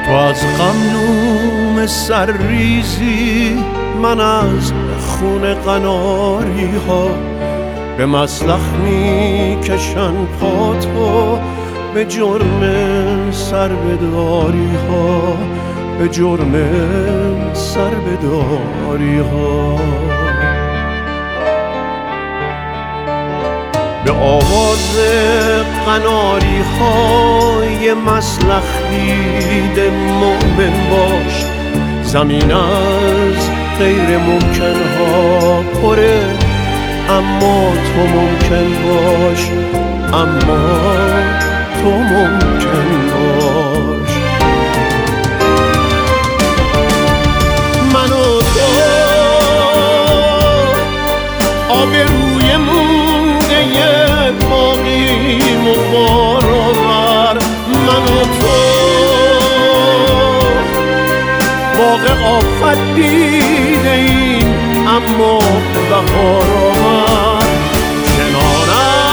تو از غمنوم سرریزی، من از خون قناری ها، به مسلخ می کشن پا تو، به جرم سربداری ها، به جرم سربداری ها. به آواز قناری های مسلخ دیده مؤمن باش، زمین از غیر ممکن ها پره، اما تو ممکن باش، اما تو ممکن باش. من و تو آبروی مونده باقیم و بارآور، من و تو باغ آفت دیده ایم اما بهار آور. کنار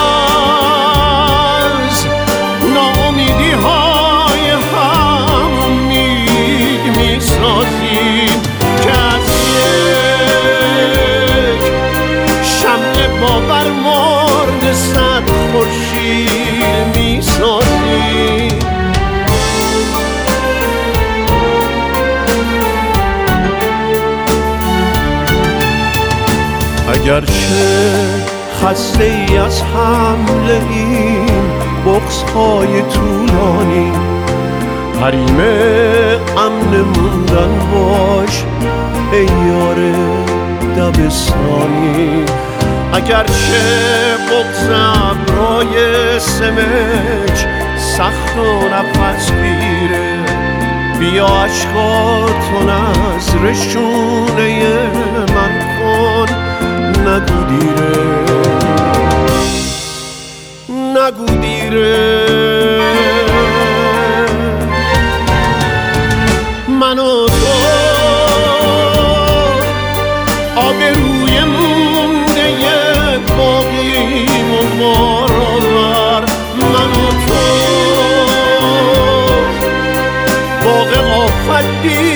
از ناامیدی های هم امید می سازیم که از یک شمع باور مرد صد خورشید می سازیم. اگرچه خسته ای از حمل این بغض های طولانی، حریم امن موندن باش ای یار دبستانی. اگرچه بغض ابرای سمج سخت و نفس گیره، بیا عشقاتون از رشونه من کن، نگو دیره، نگو دیره. من و تو آبروی مونده باقیم و بارآور، من و تو باغ آفت